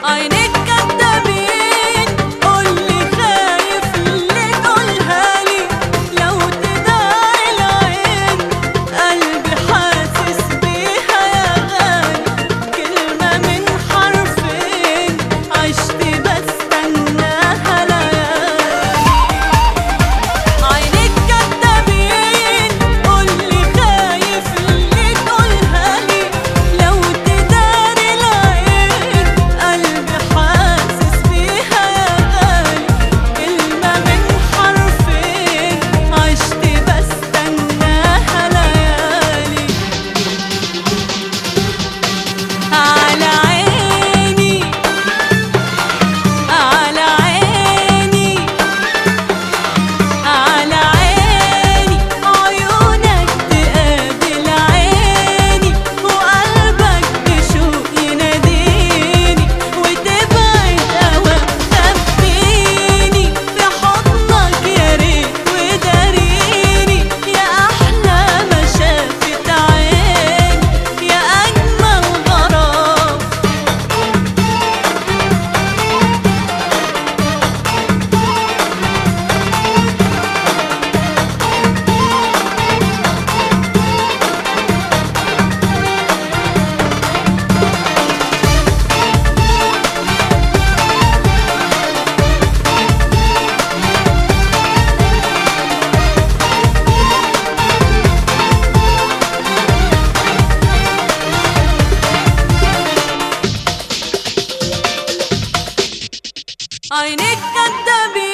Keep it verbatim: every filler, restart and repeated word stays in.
عينيك كدابين، قولي خايف اللي تقولها لي. لو تدار العين قلبي حاسس بيها يا غالي، كلمة من حرفين عشت بستناها ليالي. عينيك كدابين، قولي خايف اللي تقولها لي. لو تدار العين قلبي حاسس بيها يا غالي، كلمة من حرفين عشت بستناها ليالي. على عيني على عيني على عيني، عيونك تقابل عيني، وقلبك بشوق يناديني، وتبعد أوام تخبيني في حضنك يا ريت وداريني. يا أحلى ما شافت عيني، يا أجمل غرام. عينيك كدابين.